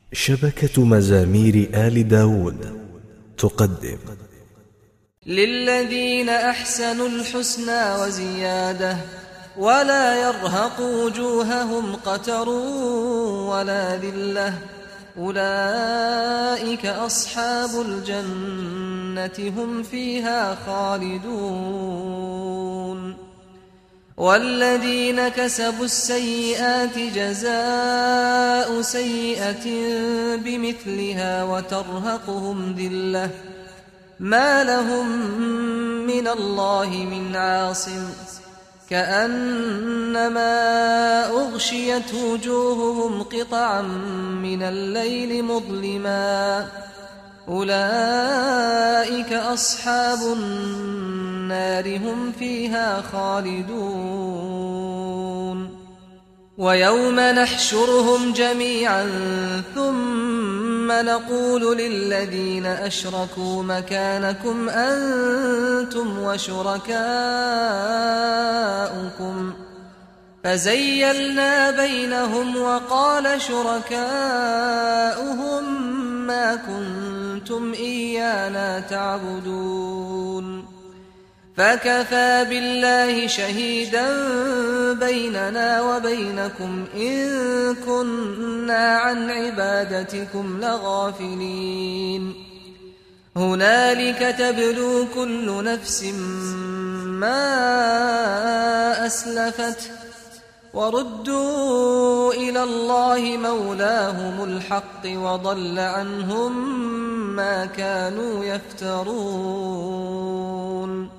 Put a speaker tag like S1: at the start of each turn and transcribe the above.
S1: شبكة مزامير آل داود تقدم
S2: للذين أحسنوا الحسنى وزيادة ولا يرهق وجوههم قتر ولا ذلة أولئك أصحاب الجنة هم فيها خالدون والذين كسبوا السيئات جزاء سيئة بمثلها وترهقهم ذلة ما لهم من الله من عاصم كأنما أغشيت وجوههم قطعا من الليل مظلما أولئك أصحاب النار هم فيها خالدون ويوم نحشرهم جميعا ثم نقول للذين أشركوا مكانكم أنتم وشركاؤكم فزيلنا بينهم وقال شركاؤهم ما كنتم إيانا تعبدون فكفى بالله شهيدا بيننا وبينكم إن كنا عن عبادتكم لغافلين هنالك تبلو كل نفس ما أسلفت وردوا إلى الله مولاهم الحق وضل عنهم ما كانوا يفترون